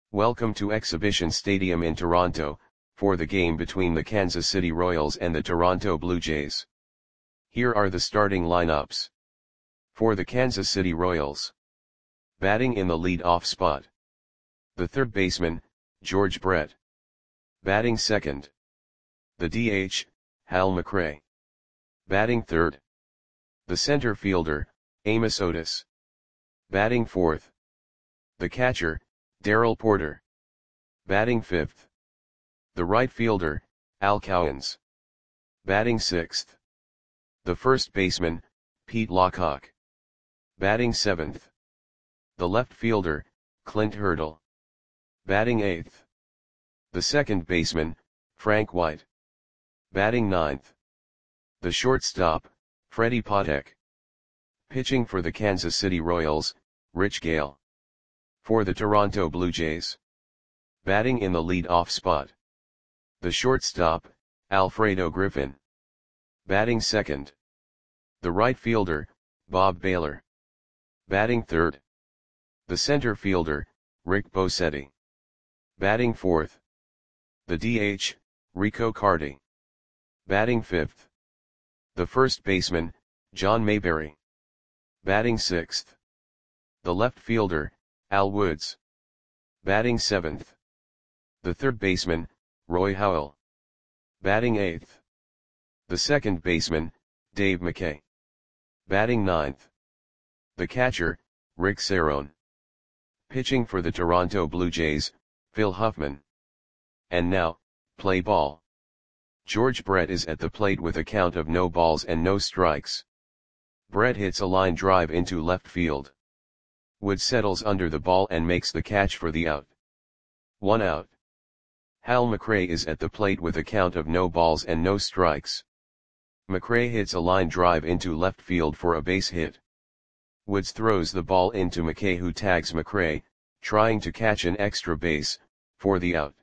Welcome to Exhibition Stadium in Toronto, for the game between the Kansas City Royals and the Toronto Blue Jays. Here are the starting lineups. For the Kansas City Royals. Batting in the lead-off spot. The third baseman, George Brett. Batting second. The DH, Hal McRae. Batting third. The center fielder, Amos Otis. Batting fourth. The catcher, Darrell Porter. Batting fifth. The right fielder, Al Cowens. Batting sixth. The first baseman, Pete Lockhart. Batting seventh. The left fielder, Clint Hurdle. Batting eighth. The second baseman, Frank White. Batting ninth. The shortstop, Freddie Patek. Pitching for the Kansas City Royals, Rich Gale. For the Toronto Blue Jays. Batting in the lead-off spot. The shortstop, Alfredo Griffin. Batting second. The right fielder, Bob Baylor. Batting third. The center fielder, Rick Bosetti. Batting fourth. The DH, Rico Carty. Batting fifth. The first baseman, John Mayberry. Batting sixth. The left fielder, Al Woods. Batting seventh. The third baseman, Roy Howell. Batting eighth. The second baseman, Dave McKay. Batting ninth. The catcher, Rick Cerone. Pitching for the Toronto Blue Jays, Phil Huffman. And now, play ball. George Brett is at the plate with a count of no balls and no strikes. Brett hits a line drive into left field. Woods settles under the ball and makes the catch for the out. 1 out. Hal McRae is at the plate with a count of no balls and no strikes. McRae hits a line drive into left field for a base hit. Woods throws the ball into McKay, who tags McRae, trying to catch an extra base, for the out.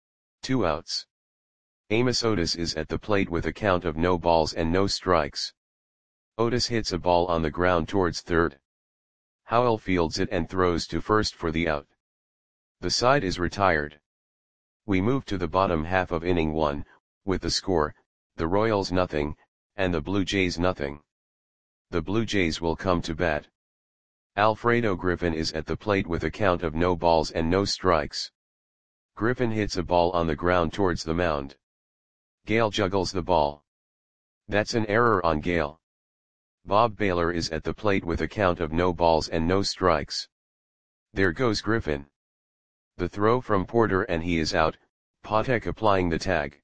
2 outs. Amos Otis is at the plate with a count of no balls and no strikes. Otis hits a ball on the ground towards third. Howell fields it and throws to first for the out. The side is retired. We move to the bottom half of inning 1, with the score, the Royals nothing, and the Blue Jays nothing. The Blue Jays will come to bat. Alfredo Griffin is at the plate with a count of no balls and no strikes. Griffin hits a ball on the ground towards the mound. Gale juggles the ball. That's an error on Gale. Bob Baylor is at the plate with a count of no balls and no strikes. There goes Griffin. The throw from Porter and he is out, Patek applying the tag.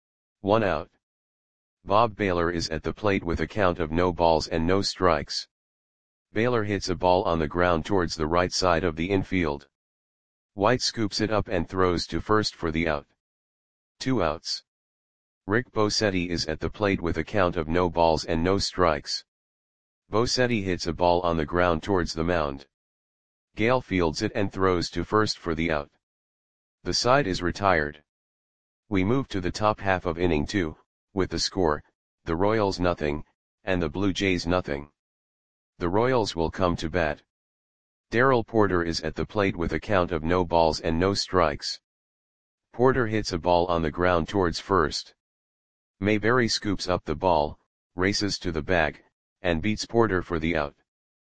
1 out. Bob Baylor is at the plate with a count of no balls and no strikes. Baylor hits a ball on the ground towards the right side of the infield. White scoops it up and throws to first for the out. 2 outs. Rick Bosetti is at the plate with a count of no balls and no strikes. Bosetti hits a ball on the ground towards the mound. Gale fields it and throws to first for the out. The side is retired. We move to the top half of inning 2, with the score, the Royals nothing, and the Blue Jays nothing. The Royals will come to bat. Darrell Porter is at the plate with a count of no balls and no strikes. Porter hits a ball on the ground towards first. Mayberry scoops up the ball, races to the bag, and beats Porter for the out.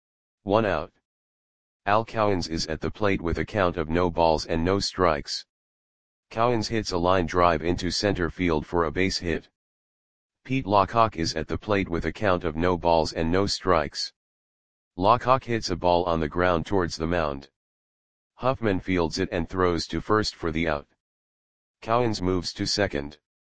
1 out. Al Cowens is at the plate with a count of no balls and no strikes. Cowens hits a line drive into center field for a base hit. Pete Lockhart is at the plate with a count of no balls and no strikes. Lockhart hits a ball on the ground towards the mound. Huffman fields it and throws to first for the out. Cowens moves to second.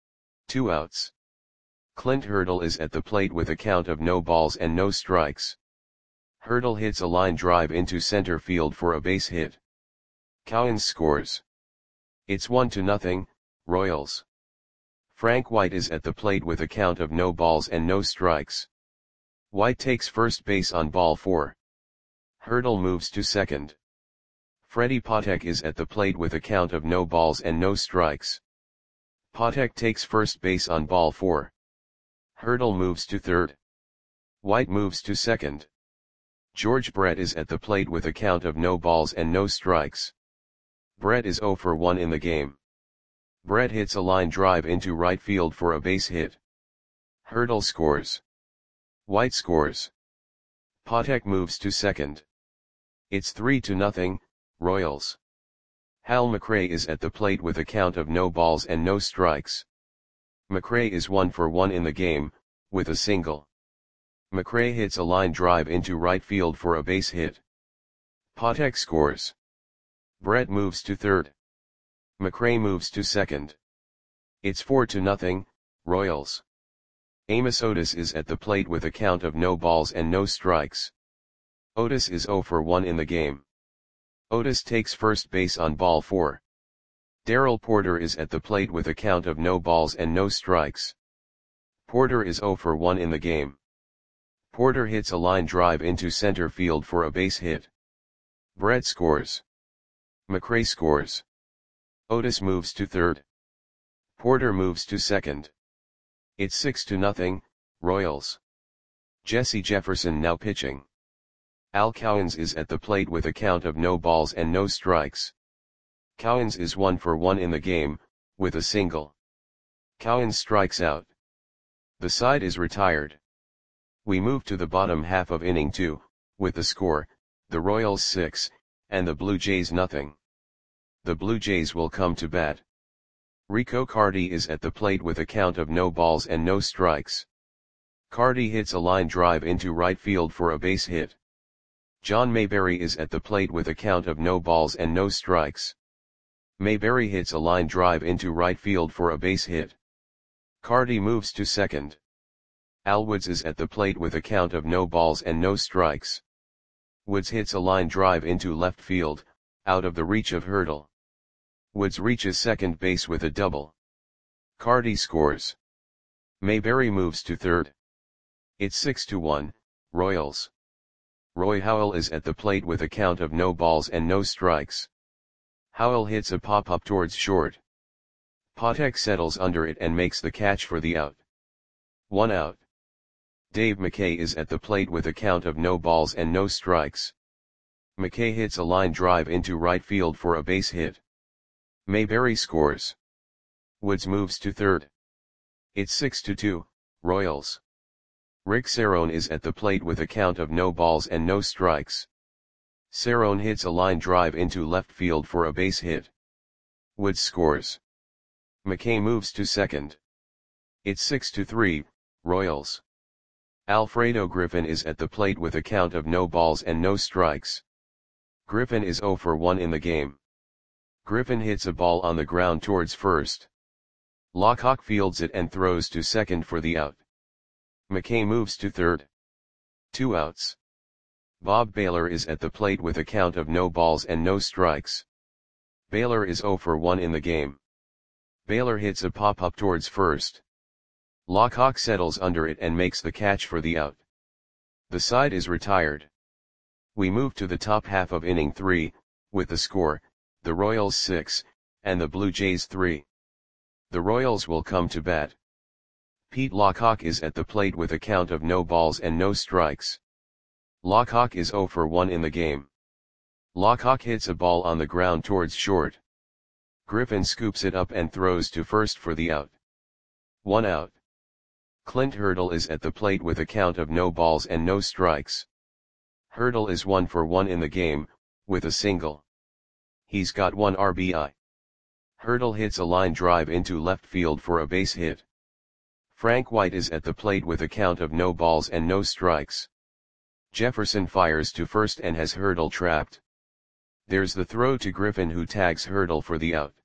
2 outs. Clint Hurdle is at the plate with a count of no balls and no strikes. Hurdle hits a line drive into center field for a base hit. Cowens scores. It's 1-0, Royals. Frank White is at the plate with a count of no balls and no strikes. White takes first base on ball 4. Hurdle moves to second. Freddie Patek is at the plate with a count of no balls and no strikes. Patek takes first base on ball 4. Hurdle moves to third. White moves to second. George Brett is at the plate with a count of no balls and no strikes. Brett is 0 for 1 in the game. Brett hits a line drive into right field for a base hit. Hurdle scores. White scores. Patek moves to second. It's 3-0, Royals. Hal McRae is at the plate with a count of no balls and no strikes. McRae is 1 for 1 in the game, with a single. McRae hits a line drive into right field for a base hit. Patek scores. Brett moves to third. McRae moves to second. It's 4-0, Royals. Amos Otis is at the plate with a count of no balls and no strikes. Otis is 0 for 1 in the game. Otis takes first base on ball 4. Darrell Porter is at the plate with a count of no balls and no strikes. Porter is 0 for 1 in the game. Porter hits a line drive into center field for a base hit. Brett scores. McRae scores. Otis moves to third. Porter moves to second. It's 6-0, Royals. Jesse Jefferson now pitching. Al Cowens is at the plate with a count of no balls and no strikes. Cowens is 1 for 1 in the game, with a single. Cowens strikes out. The side is retired. We move to the bottom half of inning 2, with the score, the Royals 6, and the Blue Jays nothing. The Blue Jays will come to bat. Rico Carty is at the plate with a count of no balls and no strikes. Carty hits a line drive into right field for a base hit. John Mayberry is at the plate with a count of no balls and no strikes. Mayberry hits a line drive into right field for a base hit. Carty moves to second. Al Woods is at the plate with a count of no balls and no strikes. Woods hits a line drive into left field, out of the reach of Hurdle. Woods reaches second base with a double. Carty scores. Mayberry moves to third. It's 6-1, Royals. Roy Howell is at the plate with a count of no balls and no strikes. Howell hits a pop-up towards short. Patek settles under it and makes the catch for the out. 1 out. Dave McKay is at the plate with a count of no balls and no strikes. McKay hits a line drive into right field for a base hit. Mayberry scores. Woods moves to third. It's 6-2, Royals. Rick Cerrone is at the plate with a count of no balls and no strikes. Cerrone hits a line drive into left field for a base hit. Woods scores. McKay moves to second. It's 6-3, Royals. Alfredo Griffin is at the plate with a count of no balls and no strikes. Griffin is 0 for 1 in the game. Griffin hits a ball on the ground towards first. Lockhart fields it and throws to second for the out. McKay moves to third. 2 outs. Bob Baylor is at the plate with a count of no balls and no strikes. Baylor is 0 for 1 in the game. Baylor hits a pop-up towards first. Lockhart settles under it and makes the catch for the out. The side is retired. We move to the top half of inning 3, with the score, the Royals 6, and the Blue Jays 3. The Royals will come to bat. Pete Lockhart is at the plate with a count of no balls and no strikes. Lockhart is 0 for 1 in the game. Lockhart hits a ball on the ground towards short. Griffin scoops it up and throws to first for the out. 1 out. Clint Hurdle is at the plate with a count of no balls and no strikes. Hurdle is 1 for 1 in the game, with a single. He's got 1 RBI. Hurdle hits a line drive into left field for a base hit. Frank White is at the plate with a count of no balls and no strikes. Jefferson fires to first and has Hurdle trapped. There's the throw to Griffin, who tags Hurdle for the out.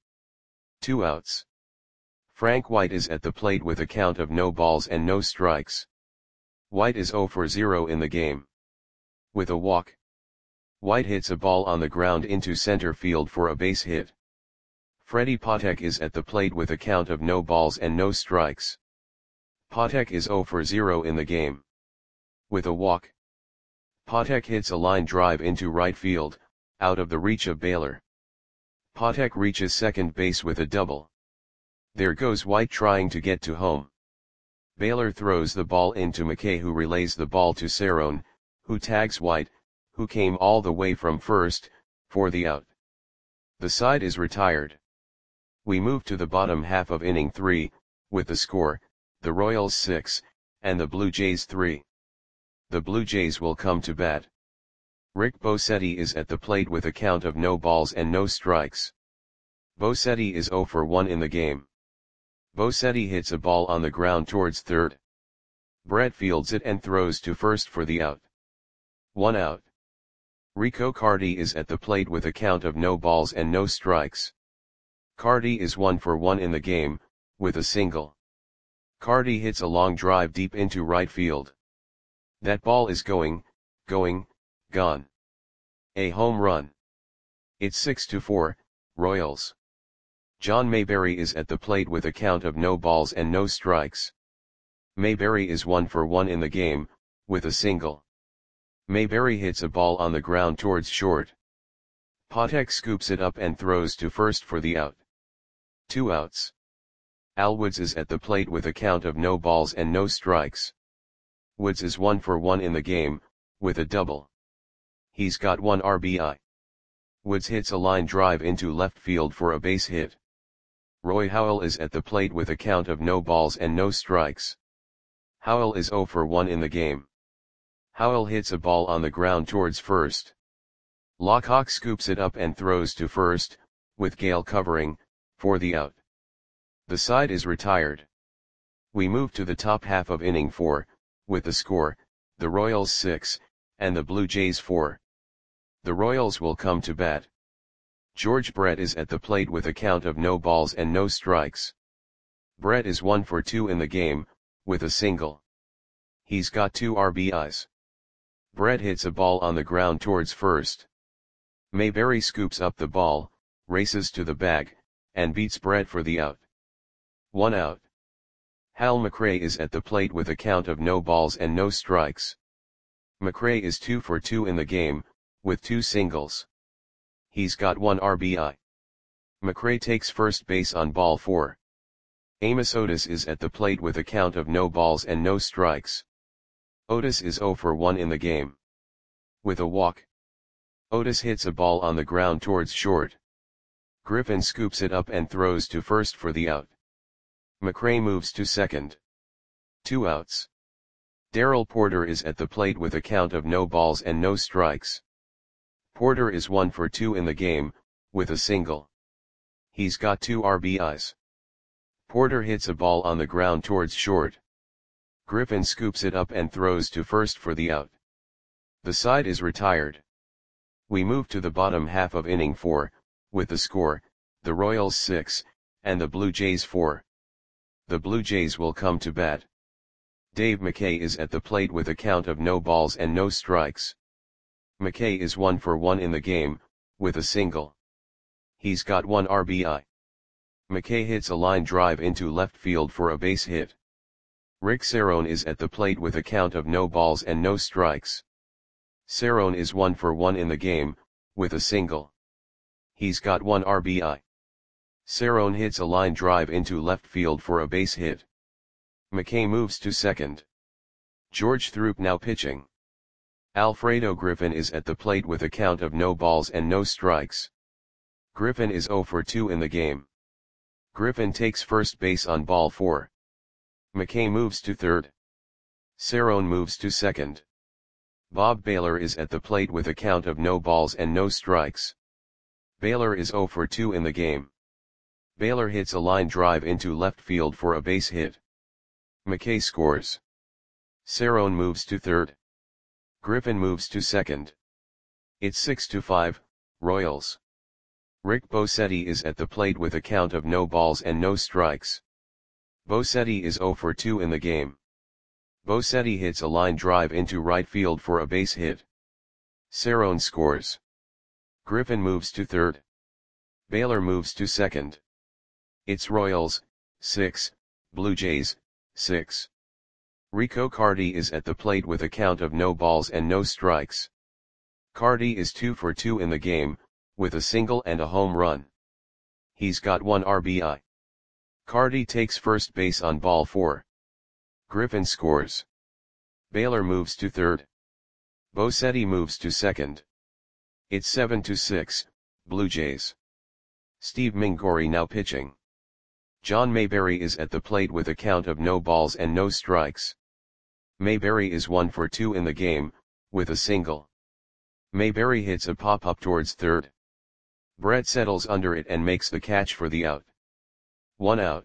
2 outs. Frank White is at the plate with a count of no balls and no strikes. White is 0 for 0 in the game. With a walk. White hits a ball on the ground into center field for a base hit. Freddie Patek is at the plate with a count of no balls and no strikes. Patek is 0 for 0 in the game. With a walk. Patek hits a line drive into right field, out of the reach of Baylor. Patek reaches second base with a double. There goes White trying to get to home. Baylor throws the ball into McKay, who relays the ball to Cerrone, who tags White, who came all the way from first, for the out. The side is retired. We move to the bottom half of inning 3, with the score, the Royals 6, and the Blue Jays 3. The Blue Jays will come to bat. Rick Bosetti is at the plate with a count of no balls and no strikes. Bosetti is 0 for 1 in the game. Bosetti hits a ball on the ground towards third. Brett fields it and throws to first for the out. 1 out. Rico Carty is at the plate with a count of no balls and no strikes. Carty is 1 for 1 in the game, with a single. Carty hits a long drive deep into right field. That ball is gone. A home run. It's 6-4, Royals. John Mayberry is at the plate with a count of no balls and no strikes. Mayberry is 1 for 1 in the game, with a single. Mayberry hits a ball on the ground towards short. Patek scoops it up and throws to first for the out. 2 outs. Al Woods is at the plate with a count of no balls and no strikes. Woods is 1 for 1 in the game, with a double. He's got 1 RBI. Woods hits a line drive into left field for a base hit. Roy Howell is at the plate with a count of no balls and no strikes. Howell is 0 for 1 in the game. Howell hits a ball on the ground towards first. Lockhawk scoops it up and throws to first, with Gale covering, for the out. The side is retired. We move to the top half of inning 4, with the score, the Royals 6, and the Blue Jays 4. The Royals will come to bat. George Brett is at the plate with a count of no balls and no strikes. Brett is 1 for 2 in the game, with a single. He's got 2 RBIs. Brett hits a ball on the ground towards first. Mayberry scoops up the ball, races to the bag, and beats Brett for the out. 1 out. Hal McRae is at the plate with a count of no balls and no strikes. McRae is 2 for 2 in the game, with 2 singles. He's got 1 RBI. McRae takes first base on ball 4. Amos Otis is at the plate with a count of no balls and no strikes. Otis is 0 for 1 in the game. With a walk. Otis hits a ball on the ground towards short. Griffin scoops it up and throws to first for the out. McRae moves to second. 2 outs. Darrell Porter is at the plate with a count of no balls and no strikes. Porter is 1 for 2 in the game, with a single. He's got 2 RBIs. Porter hits a ball on the ground towards short. Griffin scoops it up and throws to first for the out. The side is retired. We move to the bottom half of inning 4, with the score, the Royals 6, and the Blue Jays 4. The Blue Jays will come to bat. Dave McKay is at the plate with a count of no balls and no strikes. McKay is 1 for 1 in the game, with a single. He's got 1 RBI. McKay hits a line drive into left field for a base hit. Rick Cerrone is at the plate with a count of no balls and no strikes. Cerrone is 1 for 1 in the game, with a single. He's got 1 RBI. Cerrone hits a line drive into left field for a base hit. McKay moves to second. George Throop now pitching. Alfredo Griffin is at the plate with a count of no balls and no strikes. Griffin is 0 for 2 in the game. Griffin takes first base on ball 4. McKay moves to third. Cerrone moves to second. Bob Baylor is at the plate with a count of no balls and no strikes. Baylor is 0 for 2 in the game. Baylor hits a line drive into left field for a base hit. McKay scores. Cerrone moves to third. Griffin moves to second. It's 6-5, Royals. Rick Bosetti is at the plate with a count of no balls and no strikes. Bosetti is 0 for 2 in the game. Bosetti hits a line drive into right field for a base hit. Cerrone scores. Griffin moves to third. Baylor moves to second. It's Royals, 6, Blue Jays, 6. Rico Carty is at the plate with a count of no balls and no strikes. Carty is 2 for 2 in the game, with a single and a home run. He's got 1 RBI. Carty takes first base on ball 4. Griffin scores. Baylor moves to third. Bosetti moves to second. It's 7-6, Blue Jays. Steve Mingori now pitching. John Mayberry is at the plate with a count of no balls and no strikes. Mayberry is 1 for 2 in the game, with a single. Mayberry hits a pop-up towards third. Brett settles under it and makes the catch for the out. 1 out.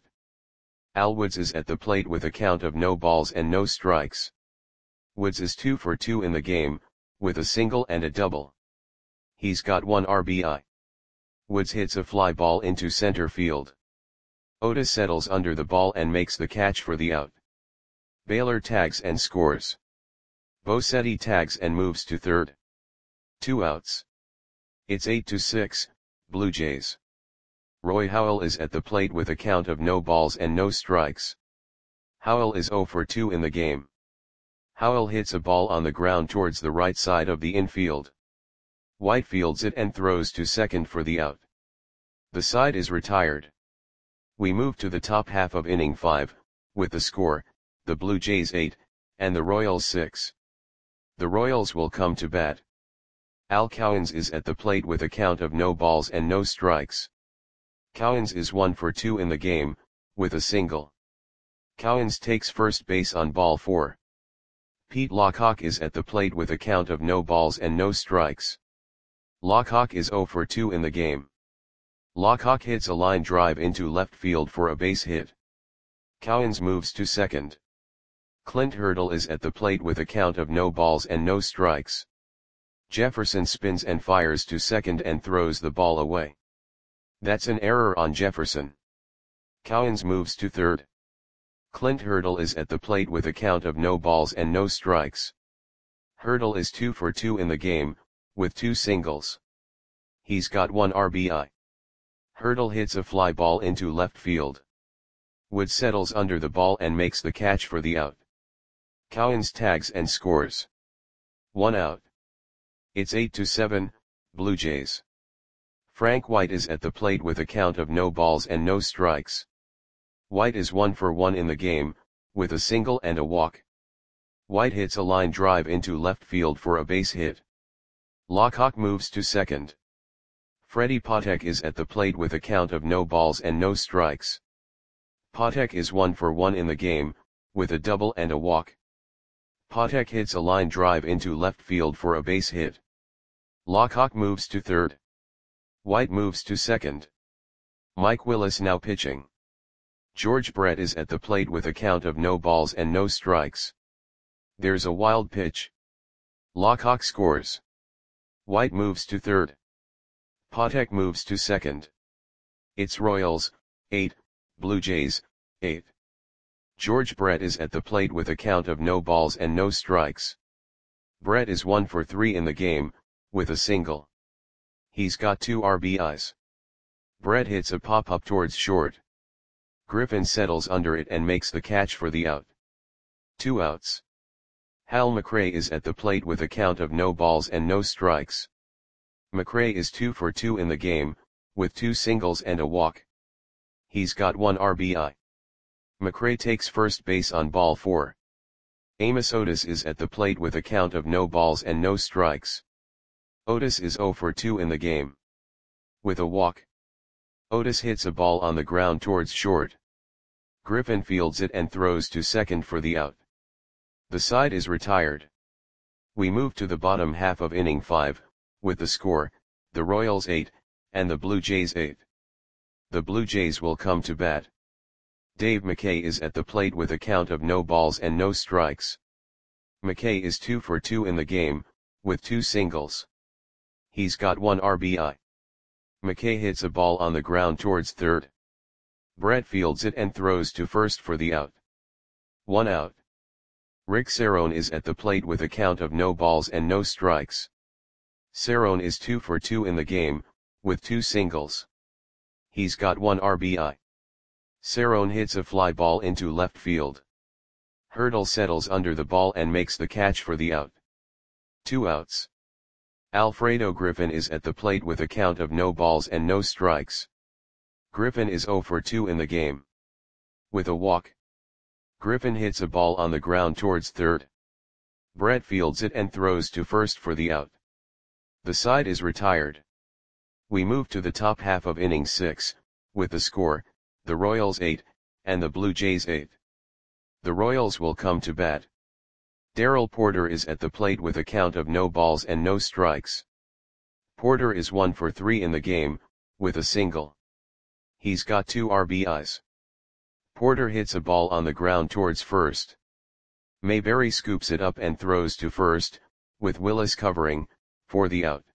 Al Woods is at the plate with a count of no balls and no strikes. Woods is 2 for 2 in the game, with a single and a double. He's got 1 RBI. Woods hits a fly ball into center field. Otis settles under the ball and makes the catch for the out. Baylor tags and scores. Bosetti tags and moves to third. 2 outs. It's 8-6, Blue Jays. Roy Howell is at the plate with a count of no balls and no strikes. Howell is 0 for 2 in the game. Howell hits a ball on the ground towards the right side of the infield. White fields it and throws to second for the out. The side is retired. We move to the top half of inning 5, with the score, the Blue Jays 8, and the Royals 6. The Royals will come to bat. Al Cowens is at the plate with a count of no balls and no strikes. Cowens is 1 for 2 in the game, with a single. Cowens takes first base on ball 4. Pete Lockhawk is at the plate with a count of no balls and no strikes. Lockhawk is 0 for 2 in the game. Lockhawk hits a line drive into left field for a base hit. Cowens moves to second. Clint Hurdle is at the plate with a count of no balls and no strikes. Jefferson spins and fires to second and throws the ball away. That's an error on Jefferson. Cowens moves to third. Clint Hurdle is at the plate with a count of no balls and no strikes. Hurdle is 2 for 2 in the game, with 2 singles. He's got 1 RBI. Hurdle hits a fly ball into left field. Woods settles under the ball and makes the catch for the out. Cowens tags and scores. 1 out. It's 8-7, Blue Jays. Frank White is at the plate with a count of no balls and no strikes. White is 1 for 1 in the game, with a single and a walk. White hits a line drive into left field for a base hit. Lockhawk moves to second. Freddie Patek is at the plate with a count of no balls and no strikes. Patek is 1 for 1 in the game, with a double and a walk. Patek hits a line drive into left field for a base hit. Lockhawk moves to third. White moves to second. Mike Willis now pitching. George Brett is at the plate with a count of no balls and no strikes. There's a wild pitch. Lockhawk scores. White moves to third. Patek moves to second. It's Royals, 8, Blue Jays, 8. George Brett is at the plate with a count of no balls and no strikes. Brett is 1 for 3 in the game, with a single. He's got 2 RBIs. Brett hits a pop-up towards short. Griffin settles under it and makes the catch for the out. 2 outs. Hal McRae is at the plate with a count of no balls and no strikes. McRae is 2 for 2 in the game, with 2 singles and a walk. He's got 1 RBI. McRae takes first base on ball 4. Amos Otis is at the plate with a count of no balls and no strikes. Otis is 0 for 2 in the game. With a walk. Otis hits a ball on the ground towards short. Griffin fields it and throws to second for the out. The side is retired. We move to the bottom half of inning 5, with the score, the Royals 8, and the Blue Jays 8. The Blue Jays will come to bat. Dave McKay is at the plate with a count of no balls and no strikes. McKay is 2 for 2 in the game, with 2 singles. He's got 1 RBI. McKay hits a ball on the ground towards third. Brett fields it and throws to first for the out. 1 out. Rick Cerrone is at the plate with a count of no balls and no strikes. Cerrone is 2 for 2 in the game, with 2 singles. He's got 1 RBI. Cerrone hits a fly ball into left field. Hurdle settles under the ball and makes the catch for the out. 2 outs. Alfredo Griffin is at the plate with a count of no balls and no strikes. Griffin is 0 for 2 in the game. With a walk. Griffin hits a ball on the ground towards third. Brett fields it and throws to first for the out. The side is retired. We move to the top half of inning 6, with the score, the Royals 8, and the Blue Jays 8. The Royals will come to bat. Darrell Porter is at the plate with a count of no balls and no strikes. Porter is 1 for 3 in the game, with a single. He's got 2 RBIs. Porter hits a ball on the ground towards first. Mayberry scoops it up and throws to first, with Willis covering, for the out.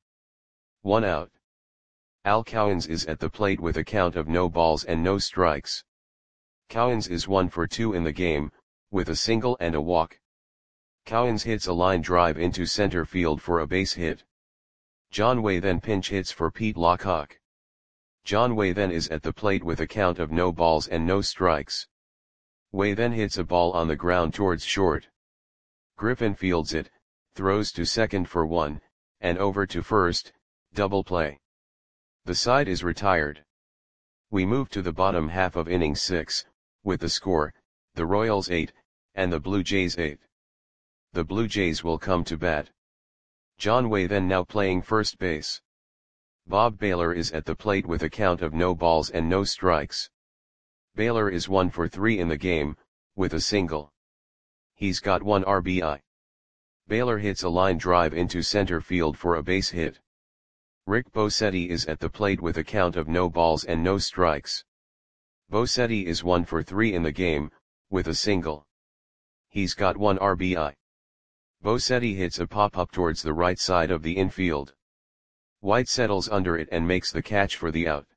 1 out. Al Cowens is at the plate with a count of no balls and no strikes. Cowens is 1 for 2 in the game, with a single and a walk. Cowens hits a line drive into center field for a base hit. John Way then pinch hits for Pete Lockhawk. John Way then is at the plate with a count of no balls and no strikes. Way then hits a ball on the ground towards short. Griffin fields it, throws to second for 1, and over to first, double play. The side is retired. We move to the bottom half of inning 6, with the score, the Royals 8, and the Blue Jays 8. The Blue Jays will come to bat. John Way then now playing first base. Bob Baylor is at the plate with a count of no balls and no strikes. Baylor is 1 for 3 in the game, with a single. He's got 1 RBI. Baylor hits a line drive into center field for a base hit. Rick Bosetti is at the plate with a count of no balls and no strikes. Bosetti is 1 for 3 in the game, with a single. He's got 1 RBI. Bosetti hits a pop-up towards the right side of the infield. White settles under it and makes the catch for the out.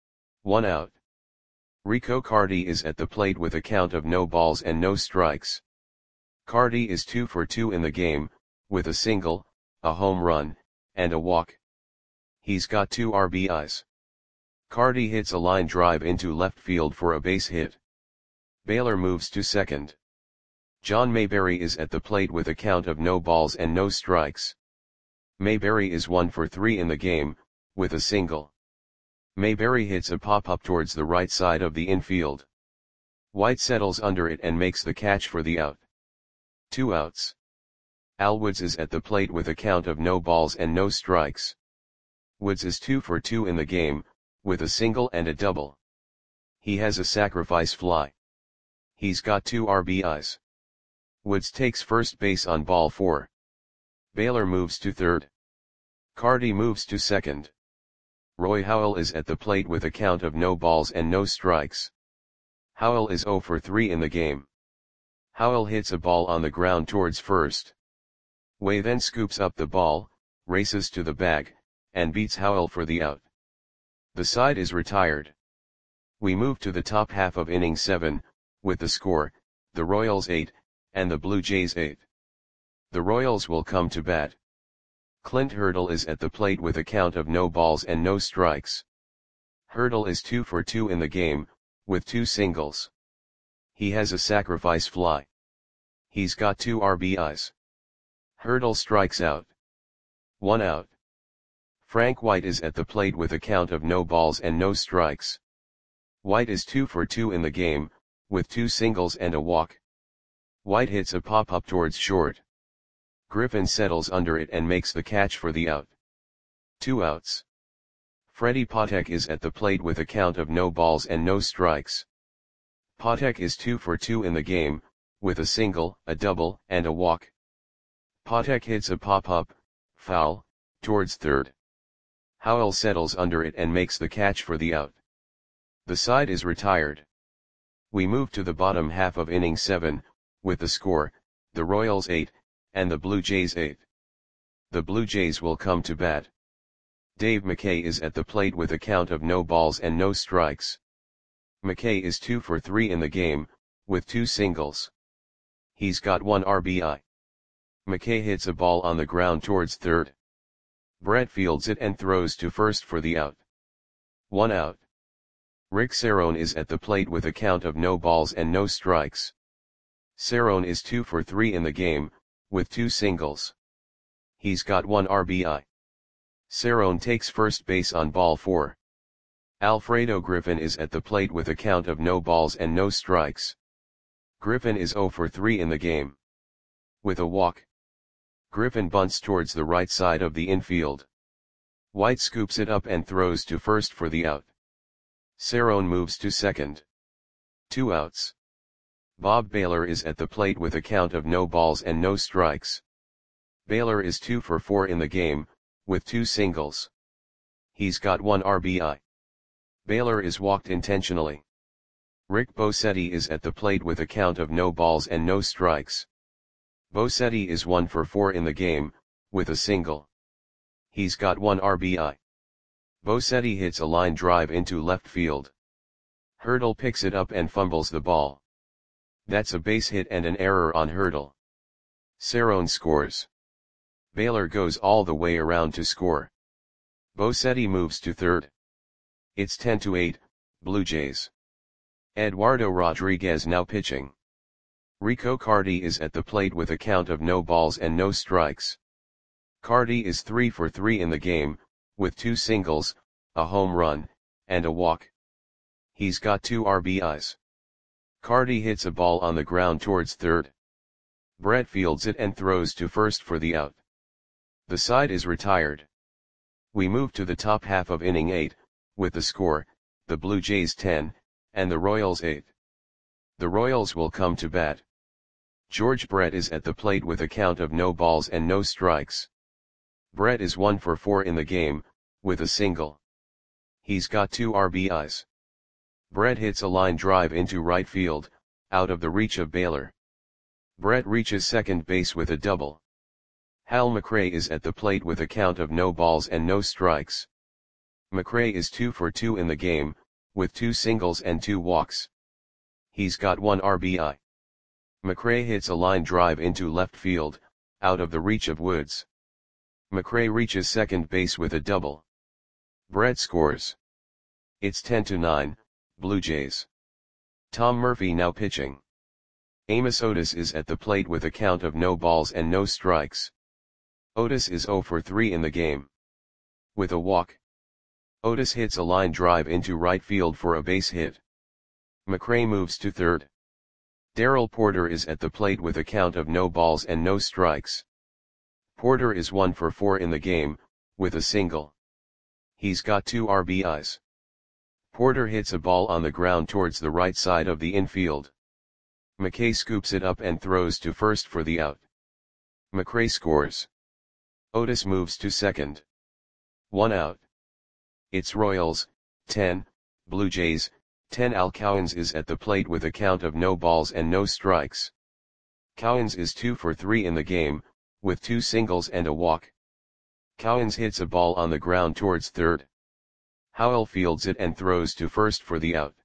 1 out. Rico Carty is at the plate with a count of no balls and no strikes. Carty is 2 for 2 in the game, with a single, a home run, and a walk. He's got 2 RBIs. Carty hits a line drive into left field for a base hit. Baylor moves to second. John Mayberry is at the plate with a count of no balls and no strikes. Mayberry is 1 for 3 in the game, with a single. Mayberry hits a pop-up towards the right side of the infield. White settles under it and makes the catch for the out. 2 outs. Al Woods is at the plate with a count of no balls and no strikes. Woods is 2 for 2 in the game, with a single and a double. He has a sacrifice fly. He's got 2 RBIs. Woods takes first base on ball 4. Baylor moves to third. Carty moves to second. Roy Howell is at the plate with a count of no balls and no strikes. Howell is 0 for 3 in the game. Howell hits a ball on the ground towards first. Way then scoops up the ball, races to the bag, and beats Howell for the out. The side is retired. We move to the top half of inning 7, with the score, the Royals 8, and the Blue Jays 8. The Royals will come to bat. Clint Hurdle is at the plate with a count of no balls and no strikes. Hurdle is 2 for 2 in the game, with 2 singles. He has a sacrifice fly. He's got 2 RBIs. Hurdle strikes out. 1 out. Frank White is at the plate with a count of no balls and no strikes. White is 2 for 2 in the game, with 2 singles and a walk. White hits a pop-up towards short. Griffin settles under it and makes the catch for the out. 2 outs. Freddie Patek is at the plate with a count of no balls and no strikes. Patek is 2 for 2 in the game, with a single, a double, and a walk. Patek hits a pop-up, foul, towards third. Howell settles under it and makes the catch for the out. The side is retired. We move to the bottom half of inning 7, with the score, the Royals 8, and the Blue Jays 8. The Blue Jays will come to bat. Dave McKay is at the plate with a count of no balls and no strikes. McKay is 2 for 3 in the game, with 2 singles. He's got 1 RBI. McKay hits a ball on the ground towards third. Brett fields it and throws to first for the out. 1 out. Rick Cerrone is at the plate with a count of no balls and no strikes. Cerrone is 2 for 3 in the game, with 2 singles. He's got 1 RBI. Cerrone takes first base on ball 4. Alfredo Griffin is at the plate with a count of no balls and no strikes. Griffin is 0 for 3 in the game. With a walk. Griffin bunts towards the right side of the infield. White scoops it up and throws to first for the out. Cerrone moves to second. 2 outs. Bob Baylor is at the plate with a count of no balls and no strikes. Baylor is 2 for 4 in the game, with 2 singles. He's got 1 RBI. Baylor is walked intentionally. Rick Bosetti is at the plate with a count of no balls and no strikes. Bosetti is 1 for 4 in the game, with a single. He's got 1 RBI. Bosetti hits a line drive into left field. Hurdle picks it up and fumbles the ball. That's a base hit and an error on Hurdle. Cerrone scores. Baylor goes all the way around to score. Bosetti moves to third. It's 10-8, Blue Jays. Eduardo Rodriguez now pitching. Rico Carty is at the plate with a count of no balls and no strikes. Carty is 3 for 3 in the game, with 2 singles, a home run, and a walk. He's got 2 RBIs. Carty hits a ball on the ground towards third. Brett fields it and throws to first for the out. The side is retired. We move to the top half of inning 8, with the score, the Blue Jays 10, and the Royals 8. The Royals will come to bat. George Brett is at the plate with a count of no balls and no strikes. Brett is 1 for 4 in the game, with a single. He's got 2 RBIs. Brett hits a line drive into right field, out of the reach of Baylor. Brett reaches second base with a double. Hal McRae is at the plate with a count of no balls and no strikes. McRae is 2 for 2 in the game, with 2 singles and 2 walks. He's got 1 RBI. McRae hits a line drive into left field, out of the reach of Woods. McRae reaches second base with a double. Brett scores. It's 10-9, Blue Jays. Tom Murphy now pitching. Amos Otis is at the plate with a count of no balls and no strikes. Otis is 0 for 3 in the game. With a walk. Otis hits a line drive into right field for a base hit. McRae moves to third. Darrell Porter is at the plate with a count of no balls and no strikes. Porter is 1 for 4 in the game, with a single. He's got 2 RBIs. Porter hits a ball on the ground towards the right side of the infield. McKay scoops it up and throws to first for the out. McRae scores. Otis moves to second. 1 out. It's Royals, 10, Blue Jays, 10. Al Cowens is at the plate with a count of no balls and no strikes. Cowens is 2 for 3 in the game, with 2 singles and a walk. Cowens hits a ball on the ground towards third. Howell fields it and throws to first for the out.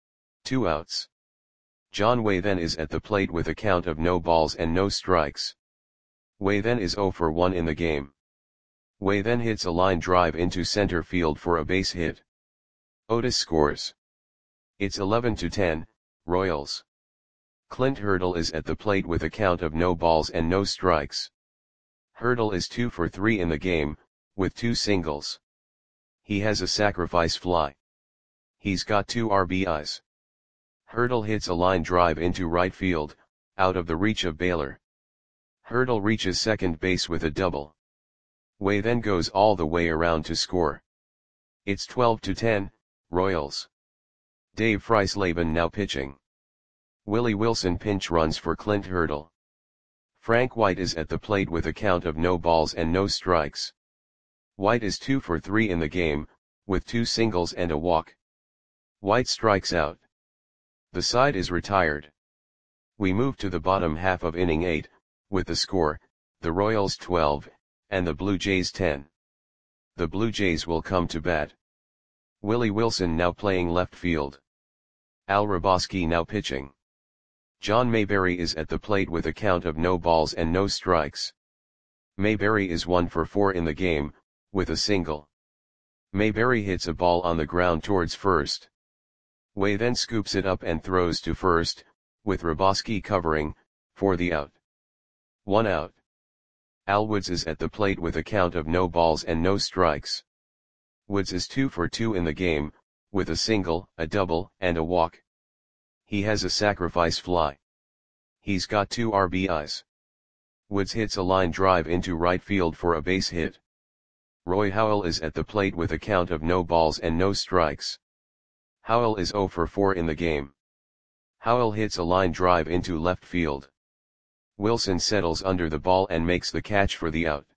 2 outs. John Waythen is at the plate with a count of no balls and no strikes. Waythen is 0 for 1 in the game. Waythen hits a line drive into center field for a base hit. Otis scores. It's 11-10, Royals. Clint Hurdle is at the plate with a count of no balls and no strikes. Hurdle is 2 for 3 in the game, with 2 singles. He has a sacrifice fly. He's got 2 RBIs. Hurdle hits a line drive into right field, out of the reach of Baylor. Hurdle reaches second base with a double. Waythen goes all the way around to score. It's 12-10, Royals. Dave Freisleben now pitching. Willie Wilson pinch runs for Clint Hurdle. Frank White is at the plate with a count of no balls and no strikes. White is 2 for 3 in the game, with 2 singles and a walk. White strikes out. The side is retired. We move to the bottom half of inning 8, with the score, the Royals 12, and the Blue Jays 10. The Blue Jays will come to bat. Willie Wilson now playing left field. Al Hrabosky now pitching. John Mayberry is at the plate with a count of no balls and no strikes. Mayberry is 1 for 4 in the game, with a single. Mayberry hits a ball on the ground towards first. Waythen scoops it up and throws to first, with Hrabosky covering, for the out. 1 out. Al Woods is at the plate with a count of no balls and no strikes. Woods is 2 for 2 in the game, with a single, a double, and a walk. He has a sacrifice fly. He's got 2 RBIs. Woods hits a line drive into right field for a base hit. Roy Howell is at the plate with a count of no balls and no strikes. Howell is 0 for 4 in the game. Howell hits a line drive into left field. Wilson settles under the ball and makes the catch for the out.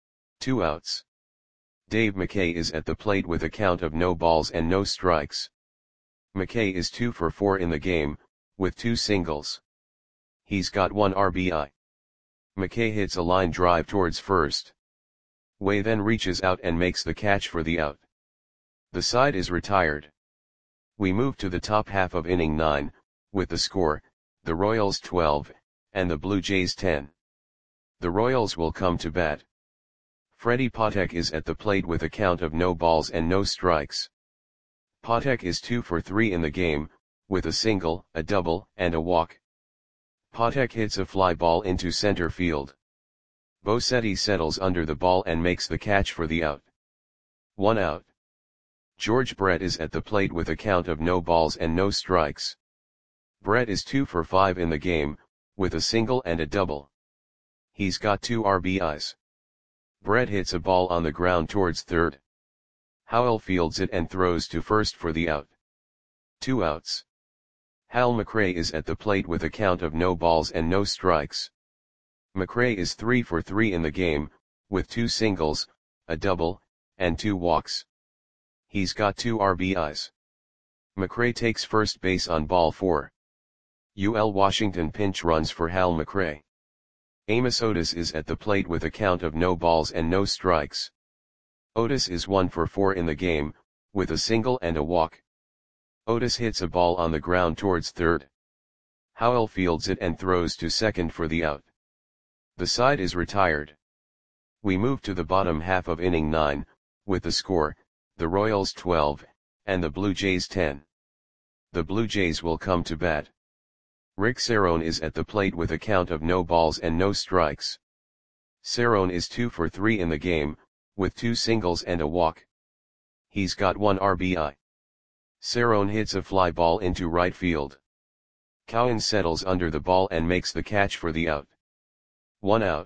2 outs. Dave McKay is at the plate with a count of no balls and no strikes. McKay is 2 for 4 in the game, with 2 singles. He's got 1 RBI. McKay hits a line drive towards first. Way then reaches out and makes the catch for the out. The side is retired. We move to the top half of inning 9, with the score, the Royals 12, and the Blue Jays 10. The Royals will come to bat. Freddie Patek is at the plate with a count of no balls and no strikes. Patek is 2 for 3 in the game, with a single, a double, and a walk. Patek hits a fly ball into center field. Bosetti settles under the ball and makes the catch for the out. 1 out. George Brett is at the plate with a count of no balls and no strikes. Brett is 2 for 5 in the game, with a single and a double. He's got 2 RBIs. Brett hits a ball on the ground towards third. Howell fields it and throws to first for the out. 2 outs. Hal McRae is at the plate with a count of no balls and no strikes. McRae is 3 for 3 in the game, with 2 singles, a double, and 2 walks. He's got 2 RBIs. McRae takes first base on ball 4. UL Washington pinch runs for Hal McRae. Amos Otis is at the plate with a count of no balls and no strikes. Otis is 1 for 4 in the game, with a single and a walk. Otis hits a ball on the ground towards third. Howell fields it and throws to second for the out. The side is retired. We move to the bottom half of inning 9, with the score, the Royals 12, and the Blue Jays 10. The Blue Jays will come to bat. Rick Cerrone is at the plate with a count of no balls and no strikes. Cerrone is 2 for 3 in the game, with 2 singles and a walk. He's got 1 RBI. Cerrone hits a fly ball into right field. Cowan settles under the ball and makes the catch for the out. 1 out.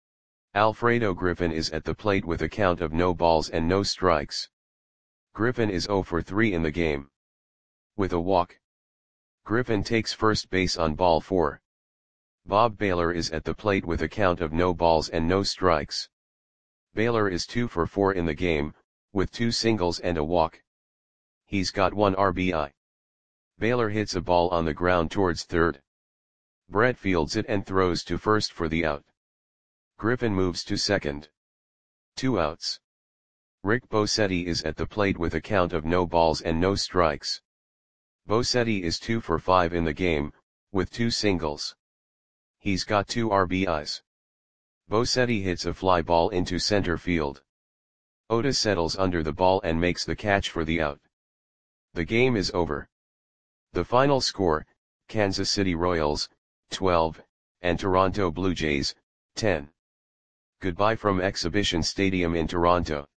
Alfredo Griffin is at the plate with a count of no balls and no strikes. Griffin is 0 for 3 in the game. With a walk. Griffin takes first base on ball 4. Bob Baylor is at the plate with a count of no balls and no strikes. Baylor is 2 for 4 in the game, with 2 singles and a walk. He's got 1 RBI. Baylor hits a ball on the ground towards third. Brett fields it and throws to first for the out. Griffin moves to second. 2 outs. Rick Bosetti is at the plate with a count of no balls and no strikes. Bosetti is 2 for 5 in the game, with 2 singles. He's got 2 RBIs. Bosetti hits a fly ball into center field. Otis settles under the ball and makes the catch for the out. The game is over. The final score, Kansas City Royals, 12, and Toronto Blue Jays, 10. Goodbye from Exhibition Stadium in Toronto.